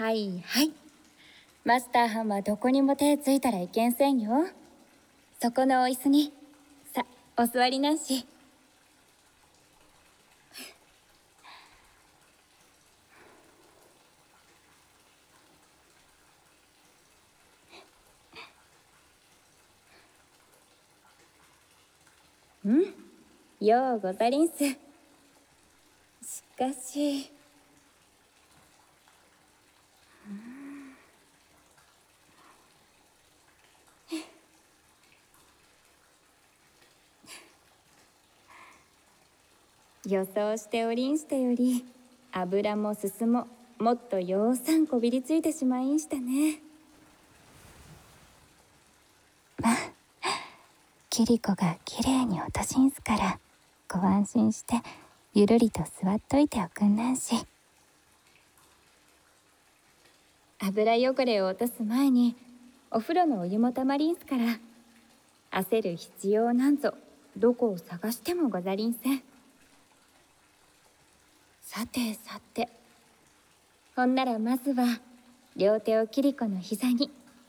はいはい。マスターはんはどこにも手ついたらいけんせんよ。そこのお椅子に、さ、お座りなんし。ようござりんす。しかし。予想しておりんしたより、油もすすも、もっとようさんこびりついてしまいんしたね。 キリコがきれいに落としんすから、ご安心してゆるりと座っといておくんなんし。 油汚れを落とす前にお風呂のお湯もたまりんすから、焦る必要なんぞどこを探してもござりんせん。さてさて、ほんならまずは両手をキリコの膝に。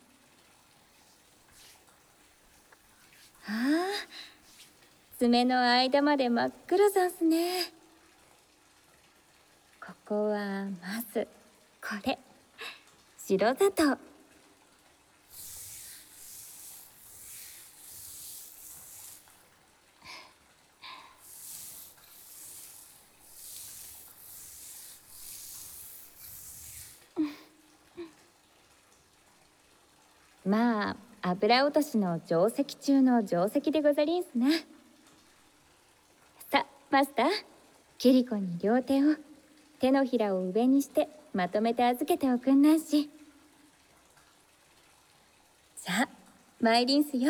ああ、爪の間まで真っ黒ざんすね。ここはまずこれ、白砂糖。まあ油落としの定石中の定石でござりんすな。さ、マスター、キリコに両手を、手のひらを上にしてまとめて預けておくんなんし。さあ参りんすよ。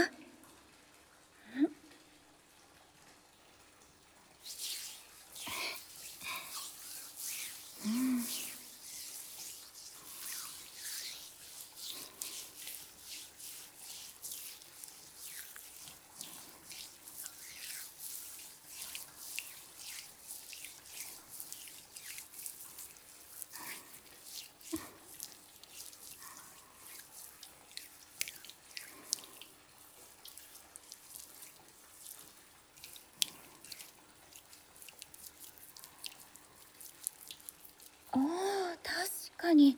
ああ、確かに。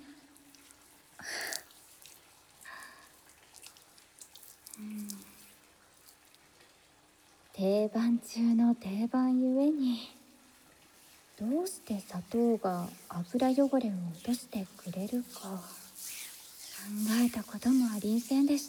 定番中の定番ゆえに、どうして砂糖が油汚れを落としてくれるか考えたこともありんせんでした。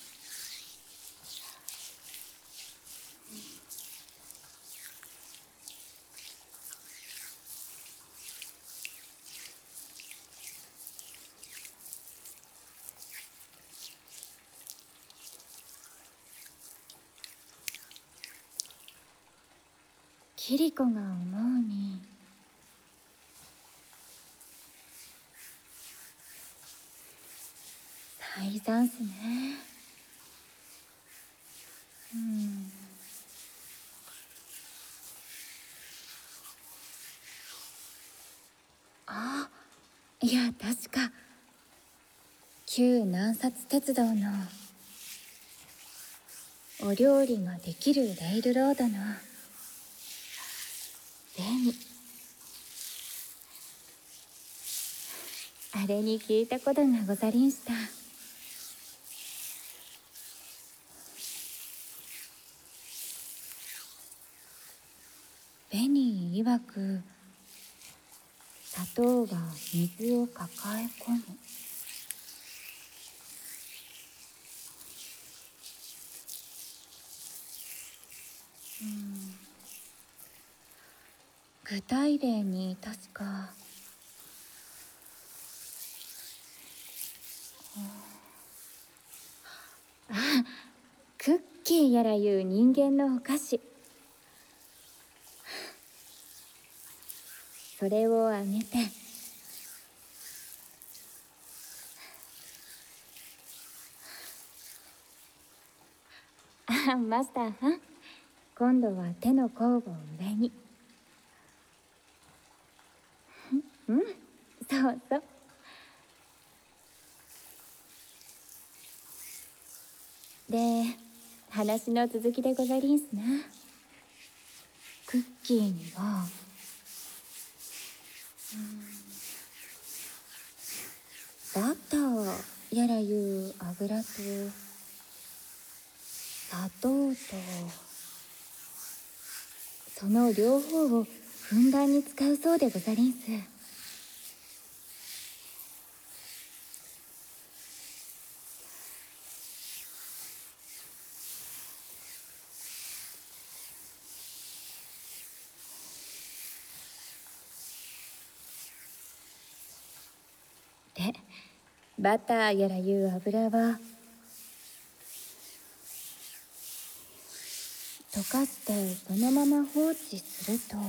キリコが思うに、大ざんすね。あ、いや確か旧南薩鉄道のお料理ができるレールロードの紅、あれに聞いたことがござりんした。ベニー曰く、砂糖が水を抱え込む。具体例に確か、クッキーやらいう人間のお菓子。それをあげて、マスターはん、今度は手の甲を上に。そうそう。 で、話の続きでござりんすな。クッキーには、バターやらいう油と砂糖とその両方をふんだんに使うそうでござりんす。で、バターやらいう油は溶かしてそのまま放置すると、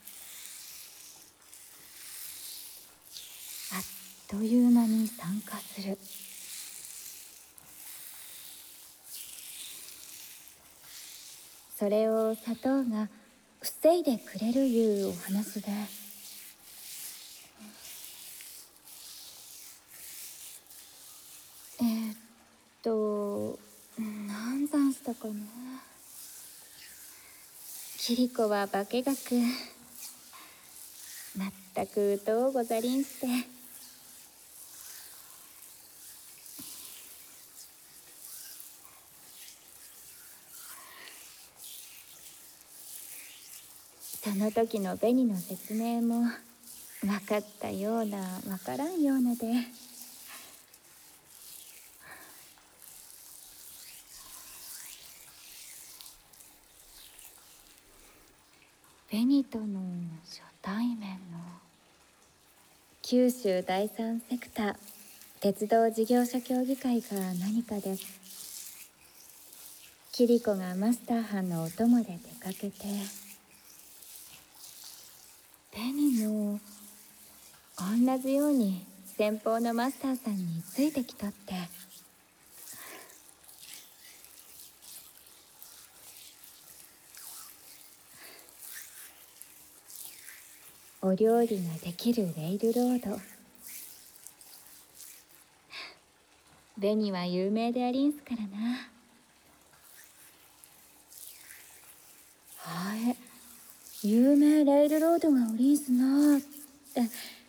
あっという間に酸化する。それを砂糖が防いでくれるいうお話で、何算したかな。キリコは化学まったくどうござりんして。その時の紅の説明も分かったような分からんようなで、紅との初対面の九州第三セクター鉄道事業者協議会が何かで、キリコがマスター班のお供で出かけて、紅も同じように先方のマスターさんについてきとって、お料理ができるレイルロード。紅は有名でありんすからな。はい、有名レイルロードがおりんすなって、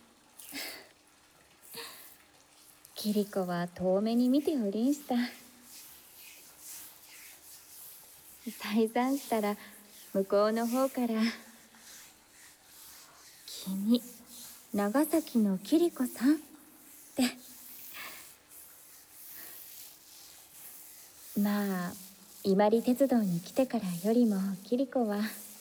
キリコは遠目に見ておりんした。再三したら向こうの方から「君、長崎のキリコさん」って。まあ伊万里鉄道に来てからよりもキリコは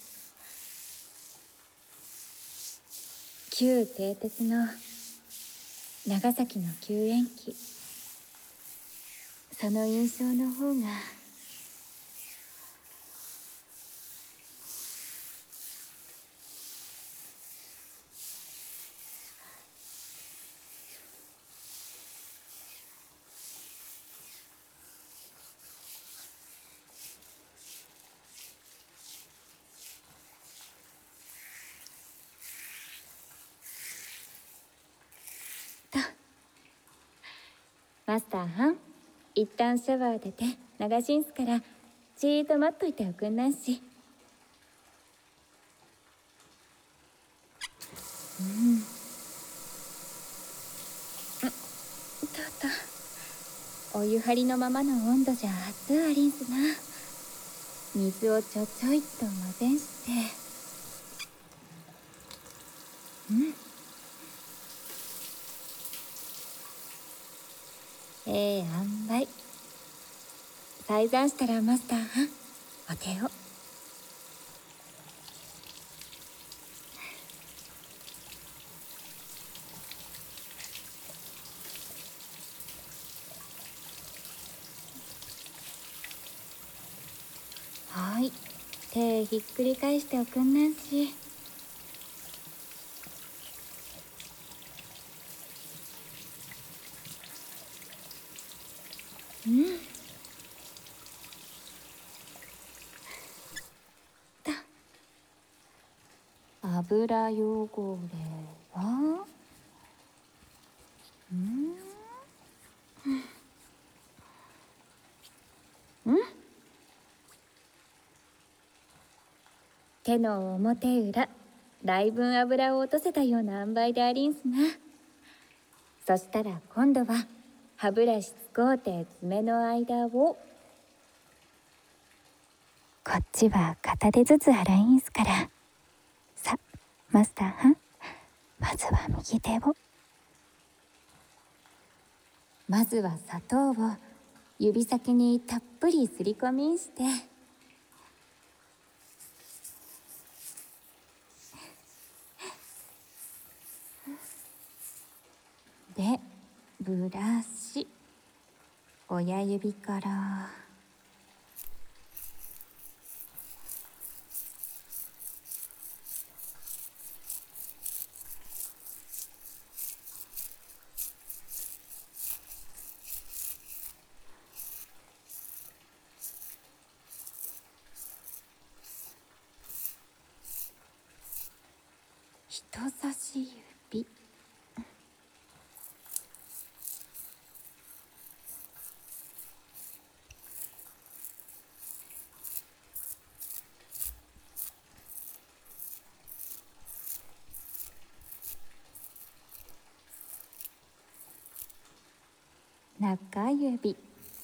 旧蹄鉄の長崎の救援機、その印象の方が。マスターはん、一旦シャワー出て流しんすからじーっと待っといておくんなんし。お湯張りのままの温度じゃ熱ありんすな。水をちょちょいっと混ぜんして、塩梅。再三したらマスターはん、お手を。はい、手ひっくり返しておくんなんし。油汚れは手の表裏だいぶん油を落とせたような塩梅でありんすな。そしたら今度は歯ブラシ使うて爪の間を。 こっちは片手ずつ洗いんすから。さ、マスターはん、まずは右手を。 まずは砂糖を指先にたっぷりすり込みんして、でブラシ親指から人差し指、中指、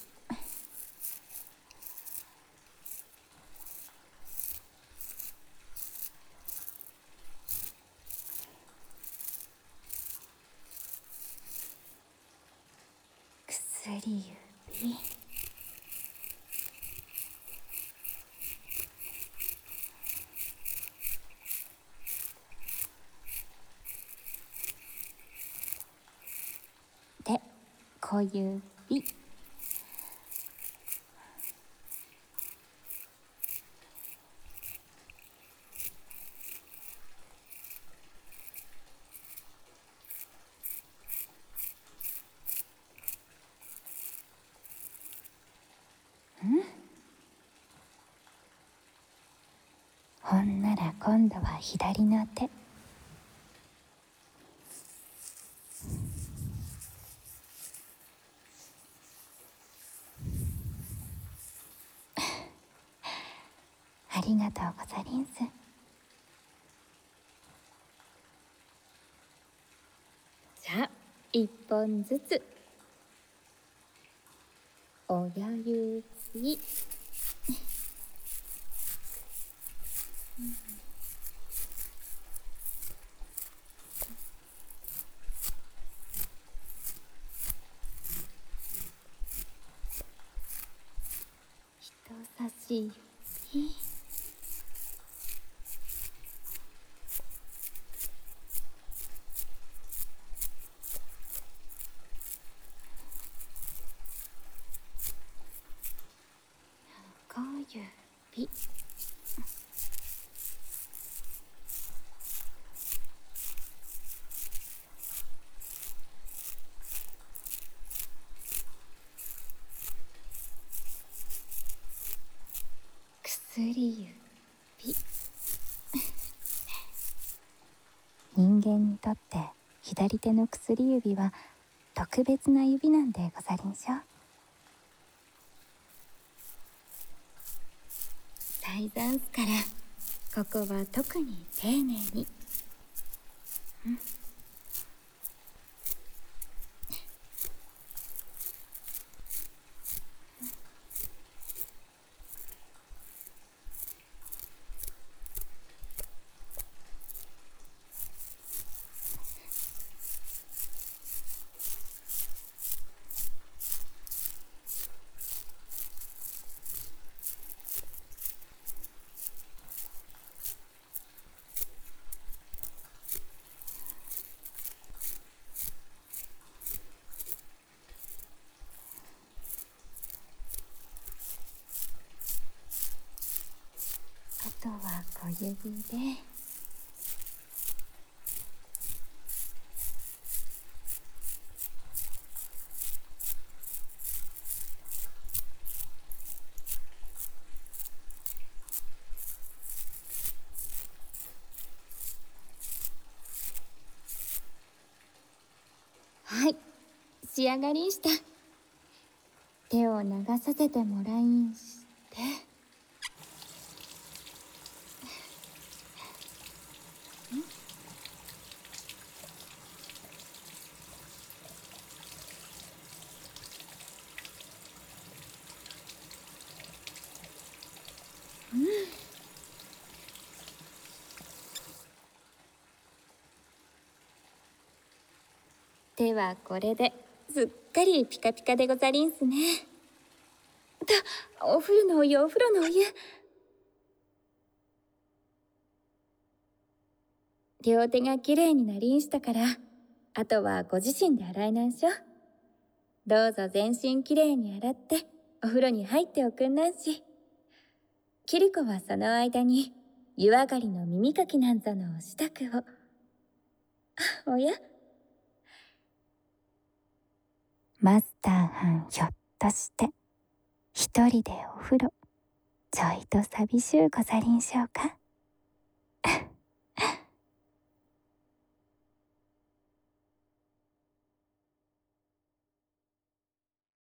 薬指、で小指、 ほんなら今度は左の手。ありがとうござりんす。 じゃあ一本ずつ親指、人差し指、中指、薬指、 人間にとって左手の薬指は特別な指なんでござりんしょ。 大ざんすからここは特に丁寧に。あとは小指ではい、仕上がりんした。手を流させてもらいんして、 手はこれですっかりピカピカでござりんすね。お風呂のお湯お風呂のお湯。両手がきれいになりんしたから、あとはご自身で洗いなんしょ。どうぞ全身きれいに洗ってお風呂に入っておくんなんし。キリコはその間に湯上がりの耳かきなんぞの支度を。おや、 マスターはんひょっとして一人でお風呂ちょいと寂しゅうござりんしょうか。